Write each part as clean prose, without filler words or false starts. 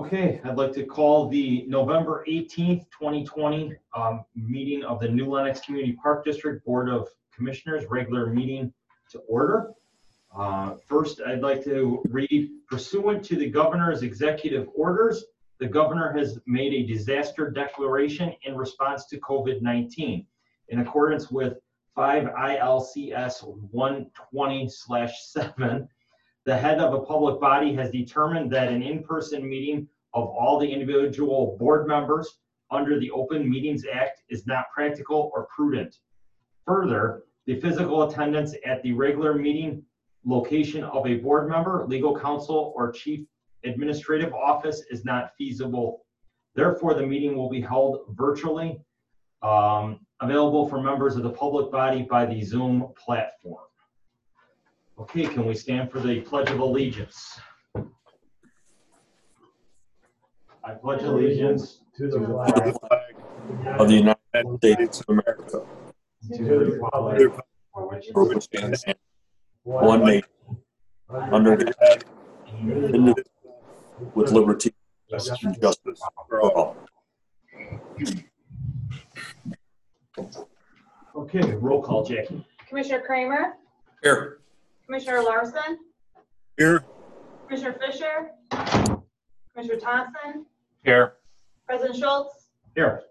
Okay, I'd like to call the November 18th, 2020 meeting of the New Lenox Community Park District Board of Commissioners, regular meeting to order. First, I'd like to read, pursuant to the governor's executive orders, the governor has made a disaster declaration in response to COVID-19. In accordance with 5 ILCS 120/7, the head of a public body has determined that an in-person meeting of all the individual board members under the Open Meetings Act is not practical or prudent. Further, the physical attendance at the regular meeting location of a board member, legal counsel, or chief administrative office is not feasible. Therefore, the meeting will be held virtually, available for members of the public body by the Zoom platform. Okay, can we stand for the Pledge of Allegiance? I pledge allegiance to the flag of the United States of America, to the republic for which it stands one nation, under God, indivisible, with liberty and justice for all. Okay, roll call, Jackie. Commissioner Kramer? Here. Commissioner Larson? Here. Commissioner Fisher? Commissioner Thompson? Here. President Schultz? Here.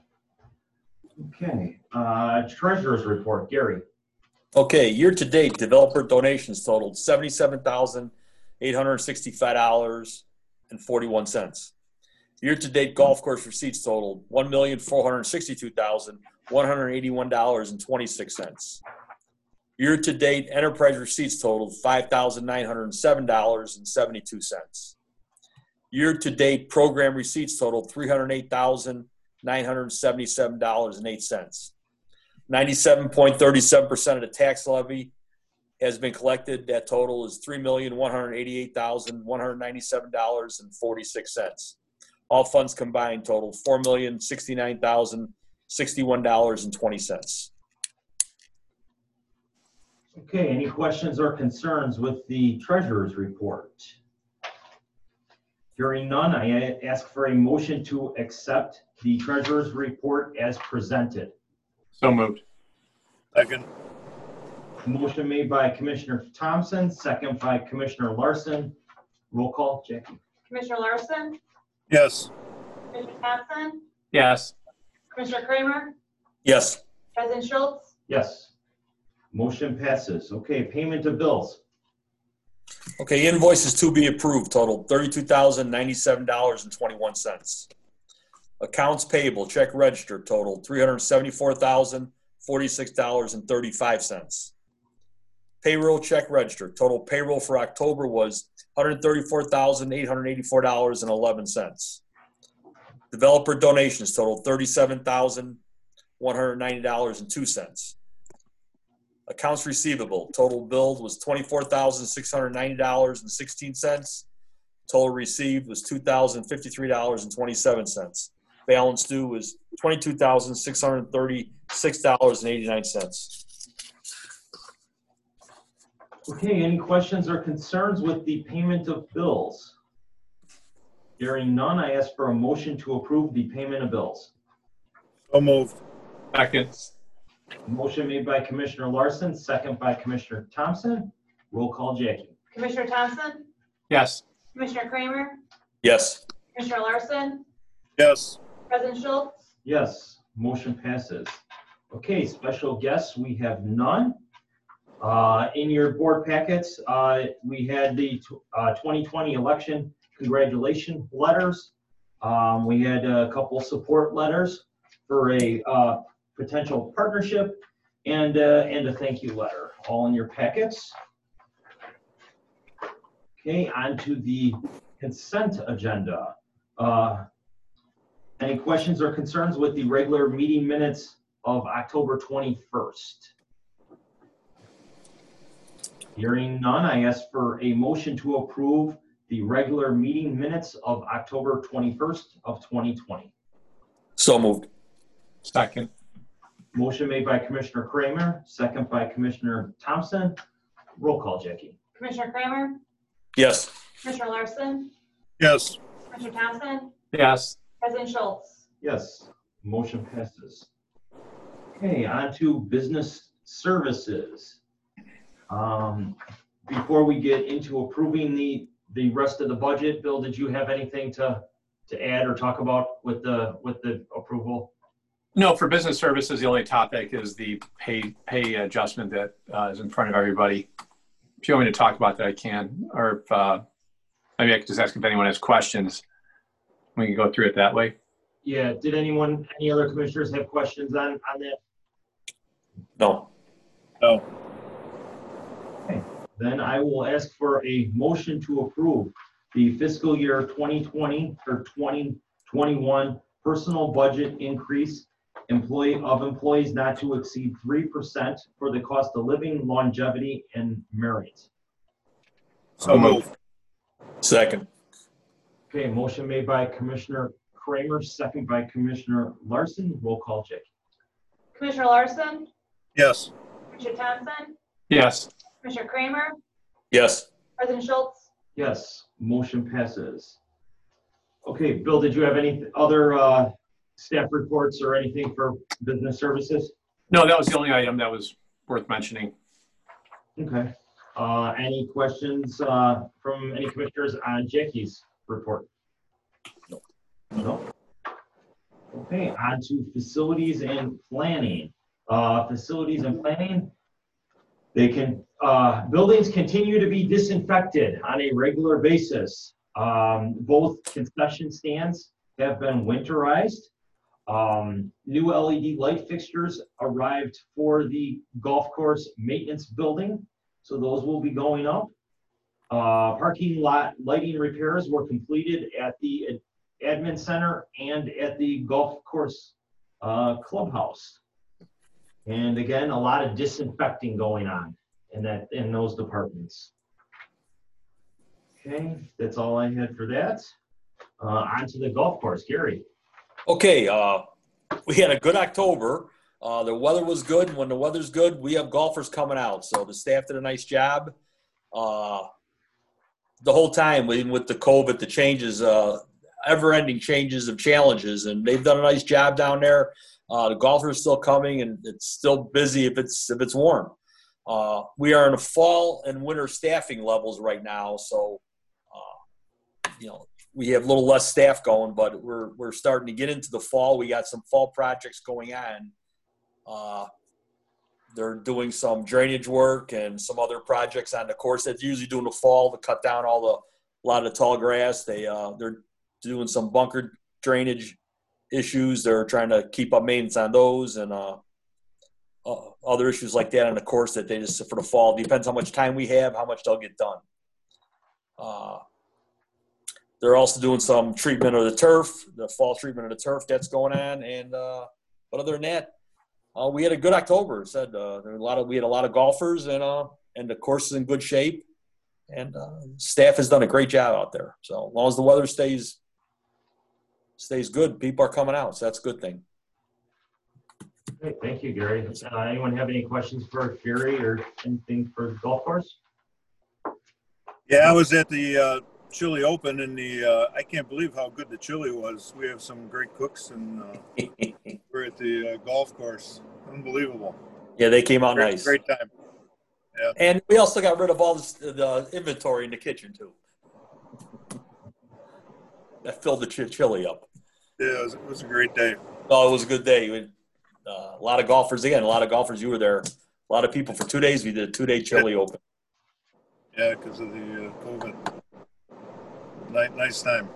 Okay, treasurer's report, Gary. Okay, year-to-date developer donations totaled $77,865.41. Year-to-date golf course receipts totaled $1,462,181.26. Year-to-date enterprise receipts totaled $5,907.72. Year-to-date program receipts totaled $308,977.08. 97.37% of the tax levy has been collected. That total is $3,188,197.46. All funds combined totaled $4,069,061.20. Okay, any questions or concerns with the treasurer's report? Hearing none, I ask for a motion to accept the treasurer's report as presented. So moved. Second. Motion made by Commissioner Thompson, second by Commissioner Larson. Roll call, Jackie. Commissioner Larson? Yes. Commissioner Thompson? Yes. Commissioner Kramer? Yes. President Schultz? Yes. Motion passes. Okay, payment of bills. Okay, invoices to be approved totaled $32,097.21. Accounts payable, check register totaled $374,046.35. Payroll check register, total payroll for October was $134,884.11. Developer donations totaled $37,190.02. Accounts receivable, total billed was $24,690.16. Total received was $2,053.27. Balance due was $22,636.89. Okay, any questions or concerns with the payment of bills? Hearing none, I ask for a motion to approve the payment of bills. So moved. Second. Motion made by Commissioner Larson, second by Commissioner Thompson. Roll call, Jackie. Commissioner Thompson? Yes. Commissioner Kramer? Yes. Commissioner Larson? Yes. President Schultz? Yes, motion passes. Okay, special guests, we have none. In your board packets, we had the 2020 election congratulation letters. We had a couple support letters for a potential partnership and a thank you letter, all in your packets. Okay, on to the consent agenda. Any questions or concerns with the regular meeting minutes of October 21st? Hearing none, I ask for a motion to approve the regular meeting minutes of October 21st of 2020. So moved. Second. Motion made by Commissioner Kramer, second by Commissioner Thompson. Roll call, Jackie. Commissioner Kramer? Yes. Commissioner Larson? Yes. Commissioner Thompson, Yes. President Schultz. Yes, motion passes. Okay, on to business services. Before we get into approving the rest of the budget, Bill, did you have anything to add or talk about with the approval? No, for business services, the only topic is the pay adjustment that is in front of everybody. If you want me to talk about that, I can. Or if, maybe I could just ask if anyone has questions. We can go through it that way. Yeah, did any other commissioners have questions on that? No. No. Okay, then I will ask for a motion to approve the fiscal year 2020 or 2021 personal budget increase employees not to exceed 3% for the cost of living, longevity, and merit. So moved. Second. Okay, motion made by Commissioner Kramer, second by Commissioner Larson. Roll call, Jake. Commissioner Larson, Yes. Commissioner Thompson, Yes. Commissioner Kramer, Yes. President Schultz. Yes, motion passes. Okay, Bill, did you have any other staff reports or anything for business services? No, that was the only item that was worth mentioning. Okay. Any questions from any commissioners on Jackie's report? No. Okay, on to facilities and planning. Facilities and planning, buildings continue to be disinfected on a regular basis. Both concession stands have been winterized. New LED light fixtures arrived for the golf course maintenance building, so those will be going up. Parking lot lighting repairs were completed at the admin center and at the golf course clubhouse. And again, a lot of disinfecting going on in those departments. Okay, that's all I had for that. On to the golf course, Gary. Okay, we had a good October. The weather was good, and when the weather's good, we have golfers coming out. So the staff did a nice job. The whole time, even with the COVID, the changes, ever-ending changes of challenges, and they've done a nice job down there. The golfers are still coming, and it's still busy if it's warm. We are in the fall and winter staffing levels right now, so we have a little less staff going, but we're starting to get into the fall. We got some fall projects going on. They're doing some drainage work and some other projects on the course that's usually doing the fall to cut down a lot of the tall grass. They're doing some bunker drainage issues. They're trying to keep up maintenance on those and other issues like that on the course that they just for the fall. Depends how much time we have, how much they'll get done. They're also doing some treatment of the turf, the fall treatment of the turf that's going on. And but other than that, we had a good October. We had a lot of golfers, and the course is in good shape. And staff has done a great job out there. So as long as the weather stays good, people are coming out. So that's a good thing. Okay, thank you, Gary. Anyone have any questions for Gary or anything for the golf course? Yeah, I was at the Chili Open, and I can't believe how good the chili was. We have some great cooks, and we're at the golf course. Unbelievable. Yeah, they came out nice. Great time. Yeah. And we also got rid of all the inventory in the kitchen, too. That filled the chili up. Yeah, it was a great day. Oh, it was a good day. A lot of golfers, again, you were there. A lot of people for 2 days. We did a 2-day chili open. Yeah, because of the COVID. Nice time.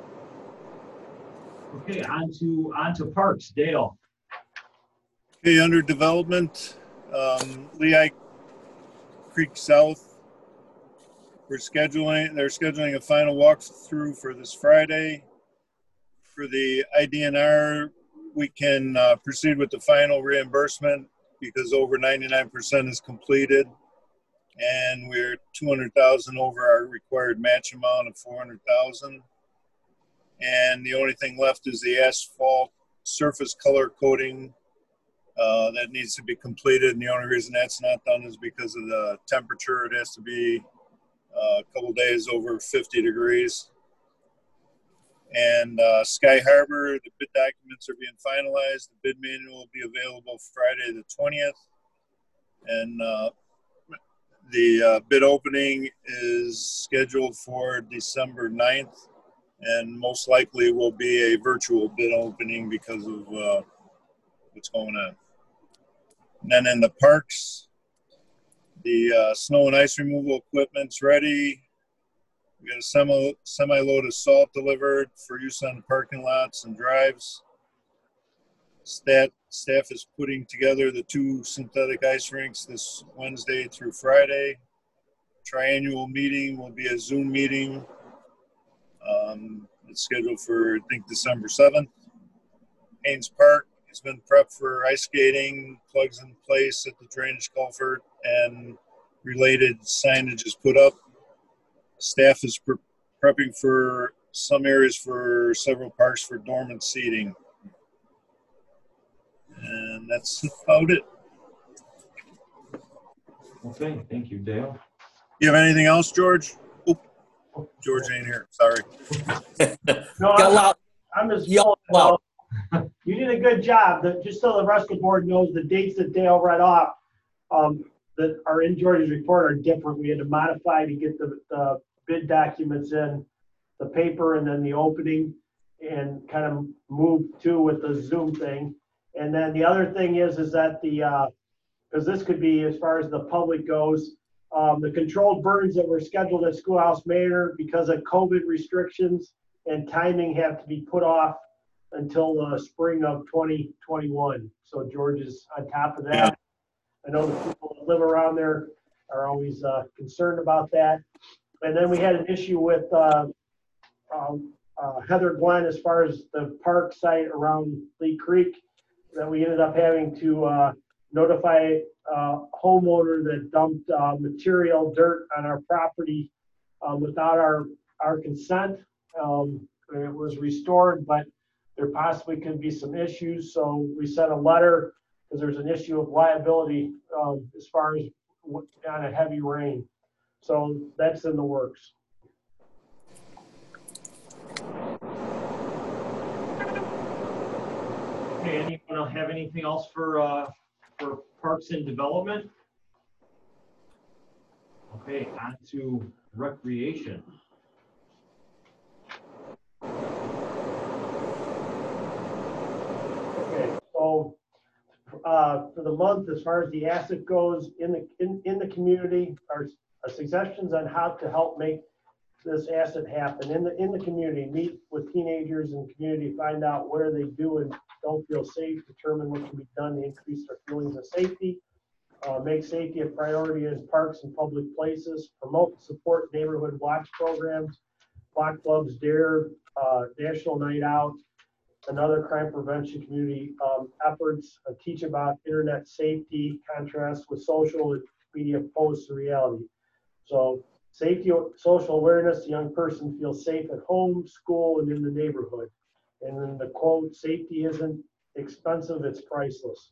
Okay, on to parks, Dale. Okay, under development, Lehigh Creek South. They're scheduling a final walkthrough for this Friday. For the IDNR, we can proceed with the final reimbursement because over 99% is completed, and we're 200,000 over our required match amount of 400,000. And the only thing left is the asphalt surface color coating that needs to be completed. And the only reason that's not done is because of the temperature. It has to be a couple days over 50 degrees. And Sky Harbor, the bid documents are being finalized. The bid manual will be available Friday the 20th. And the bid opening is scheduled for December 9th. And most likely will be a virtual bid opening because of what's going on. And then in the parks, the snow and ice removal equipment's ready. We got a semi-load of salt delivered for use on the parking lots and drives. Staff is putting together the 2 synthetic ice rinks this Wednesday through Friday. Triannual meeting will be a Zoom meeting. It's scheduled for, I think, December 7th. Haynes Park has been prepped for ice skating, plugs in place at the drainage culvert, and related signage is put up. Staff is prepping for some areas for several parks for dormant seating. And that's about it. Okay, thank you, Dale. You have anything else, George? Oop, George ain't here. Sorry. No, Got a lot. I'm just, Yell you know, you did a good job. Just so the rest of the board knows, the dates that Dale read off that are in George's report are different. We had to modify to get the bid documents in the paper and then the opening and kind of move to with the Zoom thing. And then the other thing is that because this could be as far as the public goes, the controlled burns that were scheduled at Schoolhouse Manor because of COVID restrictions and timing have to be put off until the spring of 2021. So George is on top of that. Yeah. I know the people that live around there are always concerned about that. And then we had an issue with Heather Glen as far as the park site around Lee Creek that we ended up having to notify a homeowner that dumped material, dirt on our property without our consent. It was restored, but there possibly could be some issues. So we sent a letter because there's an issue of liability as far as on a heavy rain. So that's in the works. Okay, anyone have anything else for Parks and Development? Okay, on to Recreation. Okay, so for the month, as far as the asset goes in the community, our suggestions on how to help make this asset happen in the community. Meet with teenagers in the community, find out where they do and don't feel safe, determine what can be done to increase their feelings of safety, make safety a priority in parks and public places, promote and support neighborhood watch programs, block clubs, DARE, National Night Out, and other crime prevention community efforts, teach about internet safety, contrast with social media posts and reality. So safety, social awareness, the young person feels safe at home, school, and in the neighborhood. And then the quote, safety isn't expensive, it's priceless.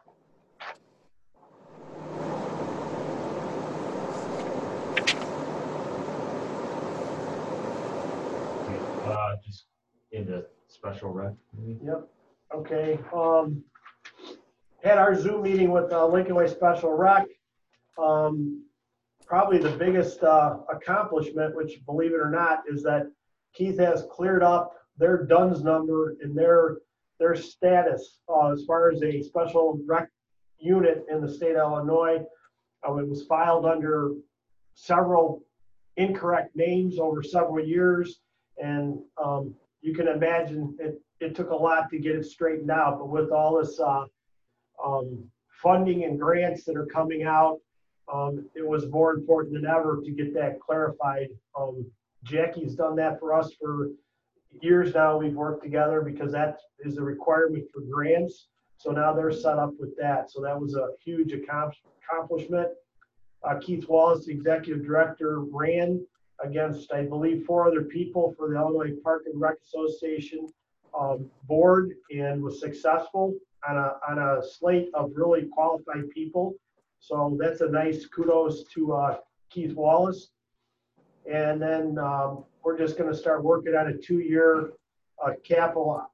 Just into special rec. Yep. Okay. Had our Zoom meeting with Lincoln Way Special Rec. Probably the biggest accomplishment, which believe it or not, is that Keith has cleared up their DUNS number and their status as far as a special rec unit in the state of Illinois. It was filed under several incorrect names over several years, and you can imagine it took a lot to get it straightened out. But with all this funding and grants that are coming out, it was more important than ever to get that clarified. Jackie's done that for us for years now. We've worked together because that is a requirement for grants. So now they're set up with that. So that was a huge accomplishment. Keith Wallace, the executive director, ran against, I believe, 4 other people for the Illinois Park and Rec Association board and was successful on a slate of really qualified people. So that's a nice kudos to Keith Wallace. And then we're just going to start working on a 2-year a capital,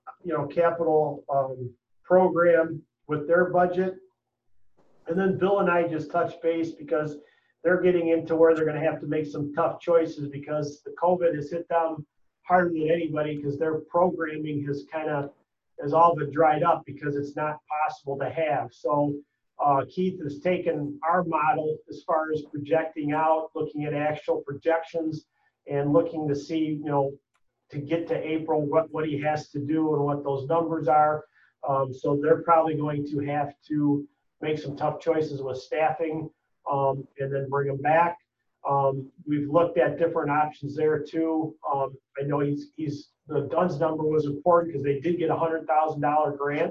program with their budget. And then Bill and I just touched base because they're getting into where they're going to have to make some tough choices because the COVID has hit them harder than anybody because their programming has all been dried up because it's not possible to have. So Keith has taken our model as far as projecting out, looking at actual projections and looking to see, to get to April, what he has to do and what those numbers are. So they're probably going to have to make some tough choices with staffing and then bring them back. We've looked at different options there too. I know the DUNS number was important because they did get a $100,000 grant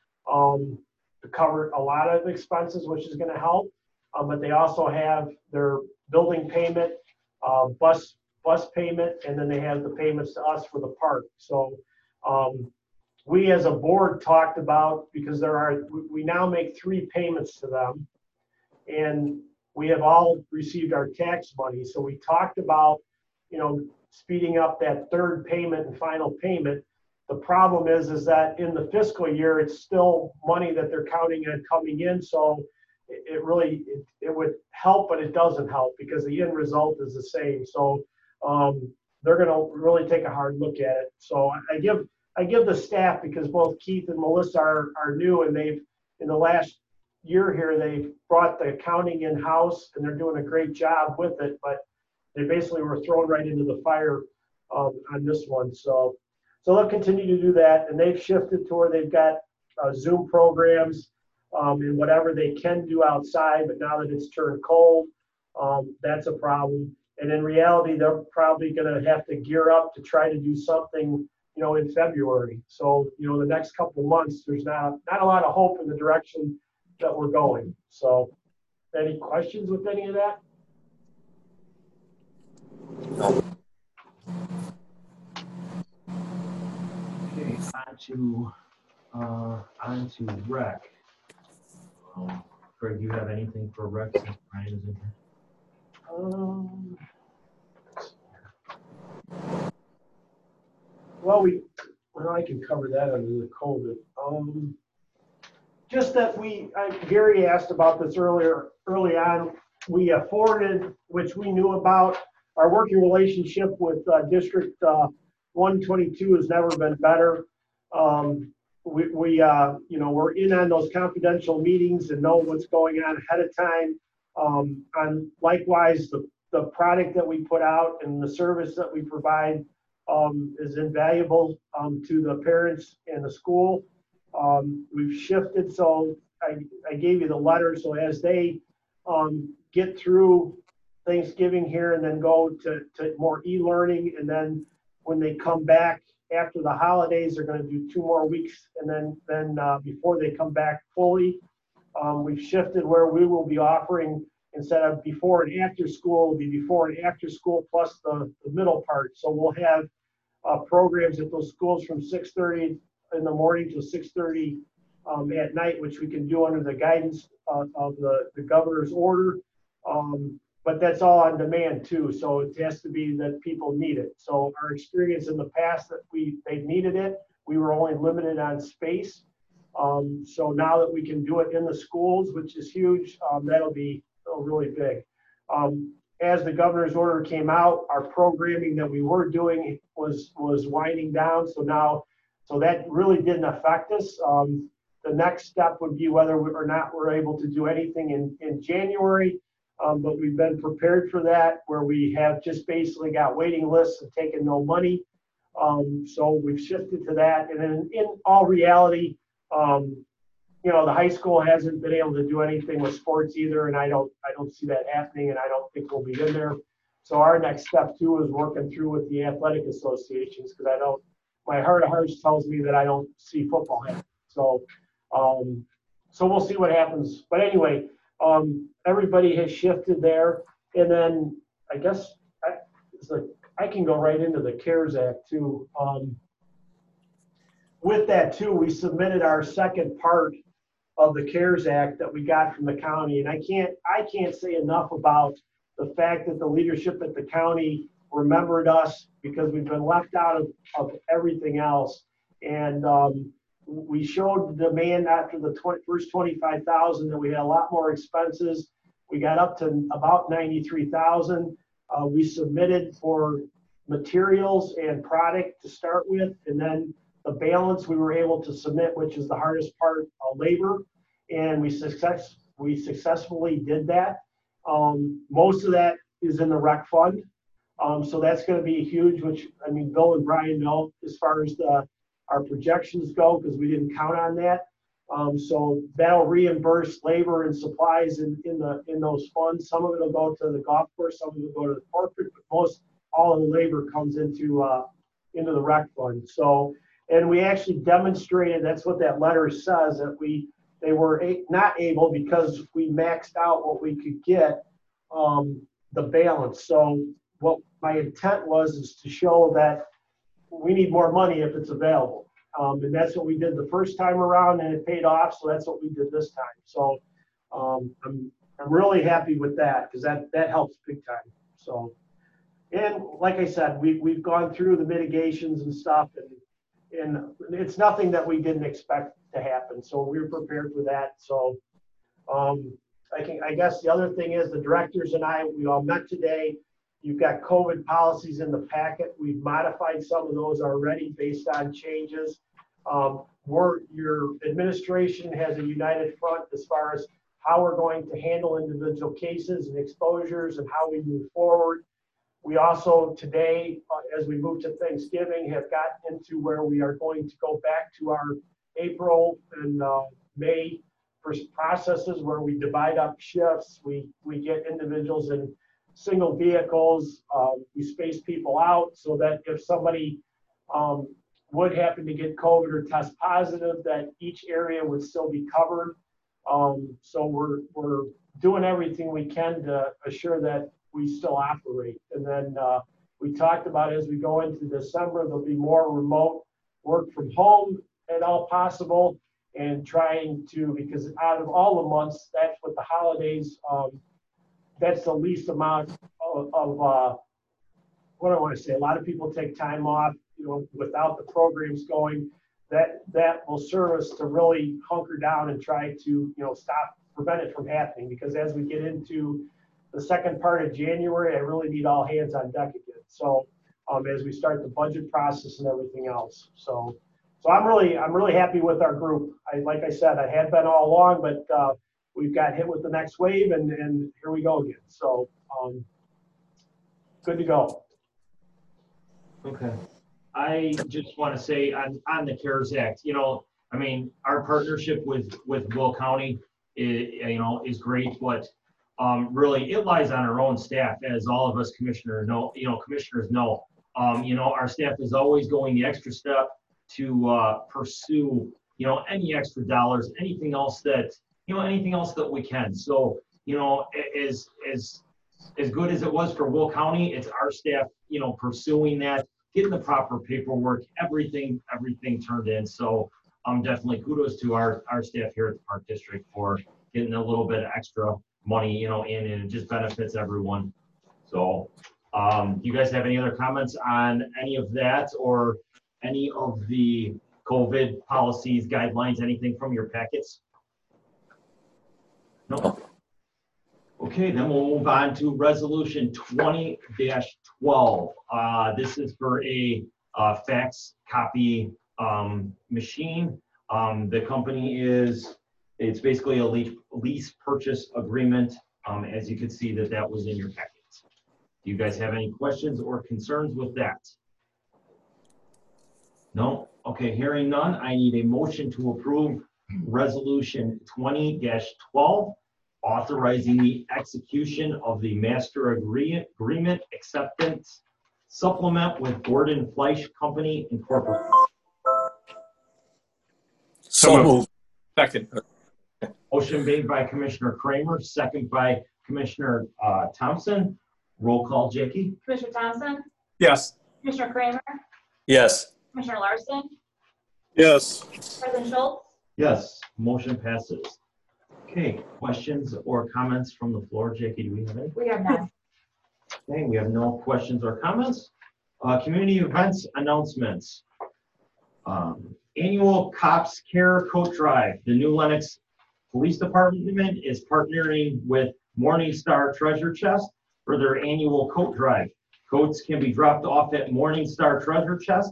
to cover a lot of expenses, which is going to help. But they also have their building payment, bus payment, and then they have the payments to us for the park. So we as a board talked about, because we now make 3 payments to them, and we have all received our tax money. So we talked about, speeding up that 3rd payment and final payment. The problem is that in the fiscal year, it's still money that they're counting on coming in. So it would help, but it doesn't help because the end result is the same. So they're going to really take a hard look at it. So I give the staff, because both Keith and Melissa are new, and they've, in the last year here, they've brought the accounting in-house and they're doing a great job with it, but they basically were thrown right into the fire on this one. So they'll continue to do that, and they've shifted to where they've got Zoom programs and whatever they can do outside, but now that it's turned cold, that's a problem. And in reality, they're probably going to have to gear up to try to do something, in February. So, the next couple of months, there's not a lot of hope in the direction that we're going. So, any questions with any of that? Okay, on to rec. Greg, do you have anything for rec since Brian is in here? Well, I can cover that under the COVID. Just that Gary asked about this early on. We forwarded, which we knew about, our working relationship with District 122 has never been better. We're in on those confidential meetings and know what's going on ahead of time. And likewise, the product that we put out and the service that we provide is invaluable to the parents and the school. We've shifted, so I gave you the letter. So as they get through Thanksgiving here and then go to more e-learning, and then when they come back after the holidays, they're going to do 2 more weeks, and then before they come back fully, we've shifted where we will be offering, instead of before and after school, it'll be before and after school plus the middle part. So we'll have programs at those schools from 6:30 in the morning to 6:30 at night, which we can do under the guidance of the governor's order. But that's all on demand too. So it has to be that people need it. So our experience in the past that they needed it, we were only limited on space. So now that we can do it in the schools, which is huge, that'll be really big. As the governor's order came out, our programming that we were doing was winding down. So that really didn't affect us. The next step would be whether or not we're able to do anything in January. But we've been prepared for that, where we have just basically got waiting lists and taken no money. So we've shifted to that. And then in all reality, the high school hasn't been able to do anything with sports either, and I don't see that happening, and I don't think we'll be in there. So our next step too is working through with the athletic associations, because my heart of hearts tells me that I don't see football happening. So we'll see what happens. But anyway, everybody has shifted there. And then I guess I can go right into the CARES Act too. With that too, we submitted our second part of the CARES Act that we got from the county. And I can't say enough about the fact that the leadership at the county remembered us because we've been left out of everything else. And we showed the demand after the first 25,000 that we had a lot more expenses. We got up to about 93,000. We submitted for materials and product to start with, and then the balance we were able to submit, which is the hardest part, labor, and we successfully did that. Most of that is in the rec fund, so that's going to be huge. Which I mean, Bill and Brian know as far as our projections go, because we didn't count on that. So that'll reimburse labor and supplies in those funds. Some of it will go to the golf course, some of it will go to the corporate, but all of the labor comes into the rec fund. So, and we actually demonstrated, that's what that letter says, that they were not able, because we maxed out what we could get, the balance. So what my intent was is to show that we need more money if it's available. And that's what we did the first time around, and it paid off. So that's what we did this time. So I'm really happy with that, because that helps big time. So, and like I said, we've gone through the mitigations and stuff, and it's nothing that we didn't expect to happen. So we were prepared for that. So I guess the other thing is the directors and we all met today. You've got COVID policies in the packet. We've modified some of those already based on changes. Your administration has a united front as far as how we're going to handle individual cases and exposures and how we move forward. We also today, as we move to Thanksgiving, have gotten into where we are going to go back to our April and May processes where we divide up shifts. We get individuals in single vehicles. We space people out so that if somebody would happen to get COVID or test positive, that each area would still be covered. So we're doing everything we can to assure that we still operate. And then we talked about, as we go into December, there'll be more remote work from home at all possible, and trying to, because out of all the months, that's what the holidays, that's the least amount of what I want to say. A lot of people take time off, without the programs going. That will serve us to really hunker down and try to, prevent it from happening. Because as we get into the second part of January, I really need all hands on deck again. So as we start the budget process and everything else. So I'm really happy with our group. Like I said, I had been all along, but we've got hit with the next wave, and here we go again. So good to go. Okay. I just want to say on the CARES Act, our partnership with Will County is great, but really it lies on our own staff, as all of us commissioners know. Our staff is always going the extra step to pursue any extra dollars, anything else that we can. So as good as it was for Will County, it's our staff pursuing that, getting the proper paperwork, everything turned in. So definitely kudos to our staff here at the Park District for getting a little bit of extra money in, and it just benefits everyone. So do you guys have any other comments on any of that, or any of the COVID policies, guidelines, anything from your packets? No. Okay, then we'll move on to Resolution 20-12. This is for a fax copy machine. The company it's basically a lease purchase agreement. As you can see that was in your packets. Do you guys have any questions or concerns with that? No? Okay, hearing none, I need a motion to approve Resolution 20-12, authorizing the execution of the master agreement acceptance supplement with Gordon Fleisch Company Incorporated. So moved. Second. Motion made by Commissioner Kramer, second by Commissioner Thompson. Roll call, Jackie. Commissioner Thompson? Yes. Commissioner Kramer? Yes. Commissioner Larson? Yes. President Schultz? Yes, motion passes. Okay, questions or comments from the floor? Jackie, do we have any? We have none. Okay, we have no questions or comments. Community events announcements. Annual Cops Care Coat Drive. The New Lenox Police Department is partnering with Morningstar Treasure Chest for their annual coat drive. Coats can be dropped off at Morningstar Treasure Chest,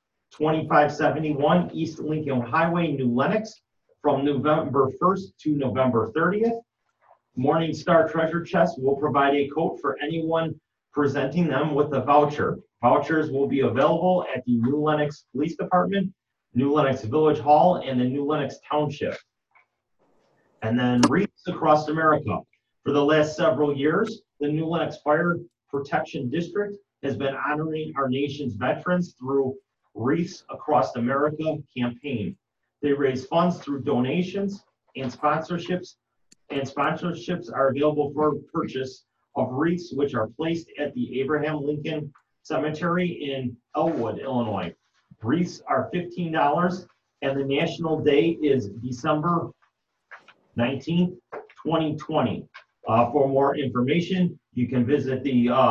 2571 East Lincoln Highway, New Lenox, from November 1st to November 30th. Morningstar Treasure Chest will provide a coat for anyone presenting them with a voucher. Vouchers will be available at the New Lenox Police Department, New Lenox Village Hall, and the New Lenox Township. And then Wreaths Across America. For the last several years, the New Lenox Fire Protection District has been honoring our nation's veterans through Wreaths Across America campaign. They raise funds through donations and sponsorships are available for purchase of wreaths, which are placed at the Abraham Lincoln Cemetery in Elwood, Illinois. Wreaths are $15, and the national day is December 19th, 2020. For more information, you can visit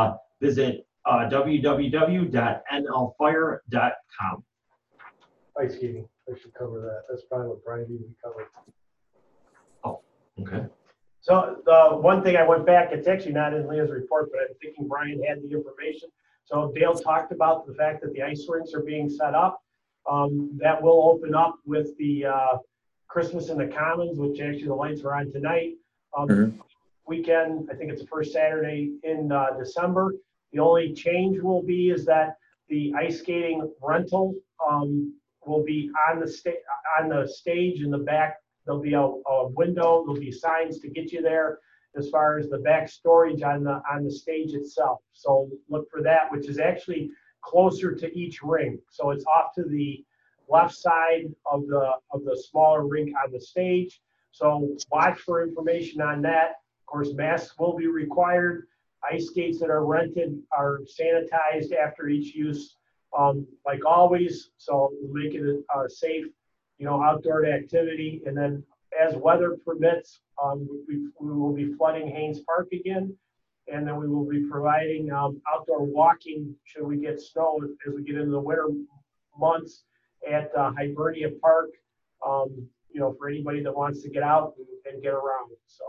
www.nlfire.com. Ice skating, I should cover that. That's probably what Brian even covered. Okay. So the one thing I went back, it's actually not in Leah's report, but I'm thinking Brian had the information. So Dale talked about the fact that the ice rinks are being set up. That will open up with the Christmas in the Commons, which actually the lights are on tonight. Weekend, I think it's the first Saturday in December. The only change will be is that the ice skating rental will be on the stage in the back. There'll be a window. There'll be signs to get you there as far as the back storage on the stage itself. So look for that, which is actually closer to each ring. So it's off to the left side of the smaller rink on the stage. So watch for information on that. Of course, masks will be required. Ice skates that are rented are sanitized after each use, like always. So we'll make it a safe, outdoor activity. And then as weather permits, we will be flooding Haynes Park again. And then we will be providing outdoor walking should we get snow as we get into the winter months at Hibernia Park, for anybody that wants to get out and get around. So.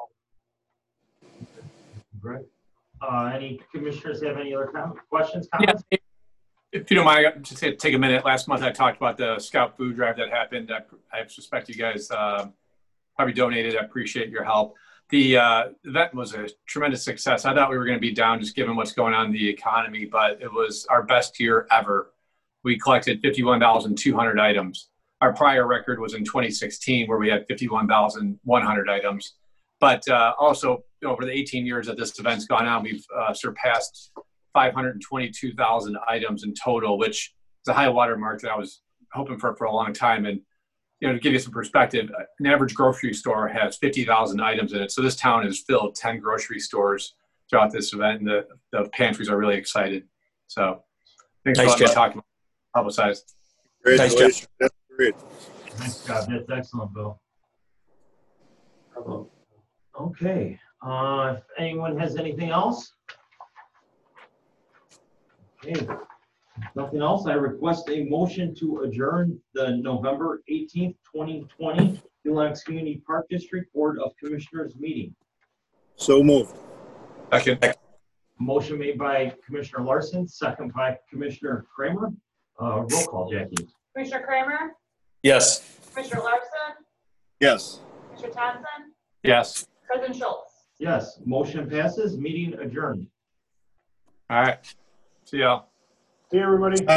Great. Any commissioners have any other questions, comments? Yeah, if you don't mind, I'll just take a minute. Last month I talked about the Scout food drive that happened. I suspect you guys probably donated. I appreciate your help. The event was a tremendous success. I thought we were going to be down just given what's going on in the economy, but it was our best year ever. We collected 51,200 items. Our prior record was in 2016 where we had 51,100 items. But also, over the 18 years that this event's gone on, we've surpassed 522,000 items in total, which is a high water mark that I was hoping for a long time. And, to give you some perspective, an average grocery store has 50,000 items in it. So this town has filled 10 grocery stores throughout this event, and the pantries are really excited. So thanks for letting me talk about publicized. Congratulations. That's great. Nice job. That's excellent, Bill. Okay. If anyone has anything else? Okay. Nothing else. I request a motion to adjourn the November 18th, 2020 New Lenox Community Park District Board of Commissioners meeting. So moved. Second. Motion made by Commissioner Larson, second by Commissioner Kramer. Roll call, Jackie. Commissioner Kramer? Yes. Commissioner Larson? Yes. Commissioner Thompson? Yes. President Schultz? Yes. Motion passes. Meeting adjourned. All right. See y'all. See you, everybody.